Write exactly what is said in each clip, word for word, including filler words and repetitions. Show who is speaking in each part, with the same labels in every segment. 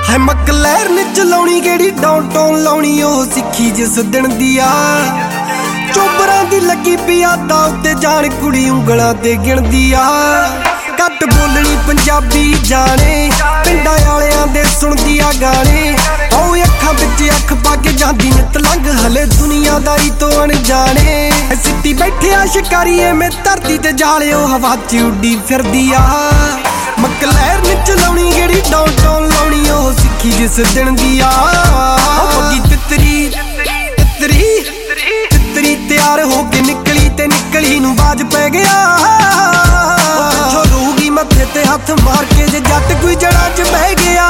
Speaker 1: है मकलैर ने चलाउणी गेड़ी डाउनटाउन लाउणी ओ सिक्खी जिस दिन दी आ चोबरां दी लगी पियादा उत्ते जान कुड़ी उंगलां ते गिणदी आ घट बोलनी पंजाबी जाने पिंडां वालियां दे सुणदी आ गाने ओ अखां विच अख पा के जांदी नित लंघ हले दुनियादारी तो अनजाने सिੱਟੀ बैठिया शिकारीए में धरती ते जालियो हवा च उड्डी फिरदी आ मकलैर ने चलाउणी गेड़ी डाउनटाउन लाउणी ओ सिक्खी जिस दिन दी आ पग्गी तितरी तितरी तितरी तैयार हो के निकली ते निकली नूं बाज पै गया रोगी मथे ते हथ मार के जे जट कोई जड़ा च बह गया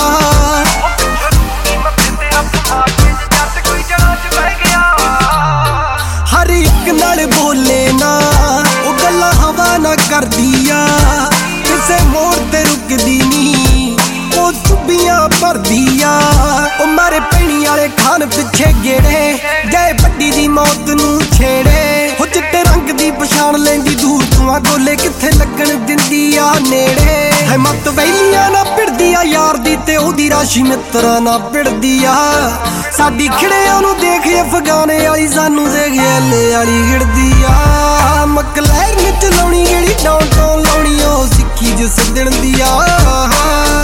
Speaker 1: हर एक नाल बोले ना ओ गल्लां हवा ना कर दिया किसे मोड़ ते रुकदी नी ओ चुब्बियां भरदी आ ओ मारे पैणी वाले खान पिछे गेड़े गए बड्डी दी मौत नूं छेड़े हो चिट्टे रंग दी पछाण लैंदी दूर तूं आ गोले किथे लगण दिंदी आ नेड़े है मत वैलियां ना भिड़दी आ यार दी ते ओदी राशि मित्तरां ना भिड़दी आ साडी खिड़ियां नूं देख अफगाने वाली सानू देख एले वाली गिड़दी आ मकलैर ने चलाउणी गेड़ी डाउनटाउन लाउणी ओ सिक्खी जिस दिन दी आ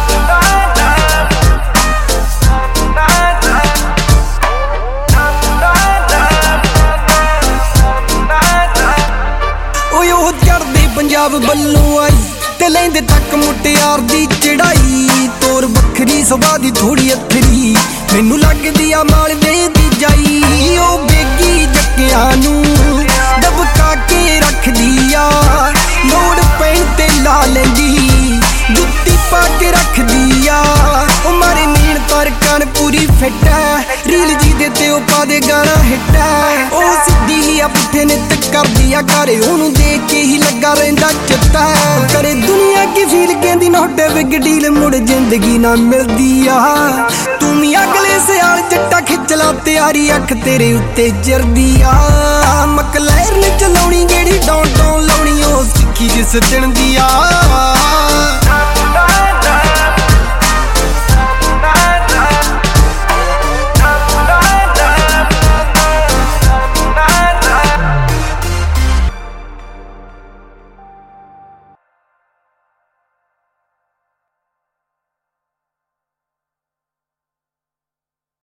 Speaker 1: पंजाब बल्लों आई ते लैंदे तक मुटियार दी चढ़ाई तोर बखरी सुभा दी थोड़ी अथरी मैनू लगदी आ मालवे दी जाई ओ बेगी जक्कियां नूं दबका के रखदी आ लोड़ पैण ते ला लैंदी जुत्ती पा के रखदी आ ओ मारे मीण तर कन पूरी फिट है रील जी दे ते ओ पा दे गाना हिट है ओ सिद्धी ही आ पुठे नित करदी आ घरे ओनू देख के ही लगा रहिंदा चित्ता करे दुनिया की फील कहंदी नोटे बिग डील मुड़ जिंदगी ना मिलदी आ तू भी अगले सियाल जट्टा खिच ला त्यारी अख तेरे उत्ते जरदी आ मकलैर ने चलाउणी गेड़ी डाउनटाउन लाउणी ओ सिक्खी जिस दिन दी आ